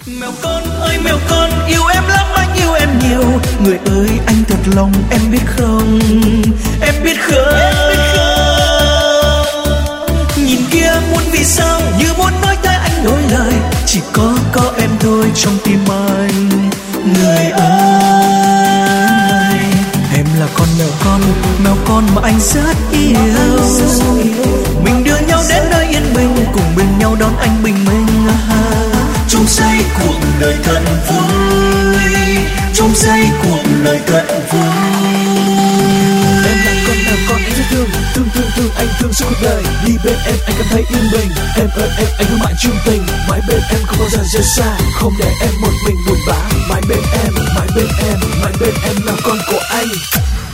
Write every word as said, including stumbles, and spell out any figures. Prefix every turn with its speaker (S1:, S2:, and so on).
S1: Mèo con ơi mèo con, yêu em lắm anh yêu em nhiều. Người ơi anh thật lòng em biết không, em biết không. Nhìn kia muốn vì sao, như muốn nói tới anh đôi lời. Chỉ có có em thôi trong tim anh. Người ơi, em là con mèo con, mèo con mà anh rất yêu. Mình đưa nhau đến nơi yên bình, cùng bên nhau đón anh bình minh. Trong giây cuộc đời thật vui, trong giây cuộc đời thật vui.
S2: Em là con mèo con anh rất thương, thương thương thương anh thương suốt cuộc đời. Đi bên em anh cảm thấy yên bình, em ơi em anh cứ mãi chung tình. Mãi bên em không bao giờ rời xa, không để em một mình buồn bã. Mãi bên em, mãi bên em, mãi bên em là con của anh.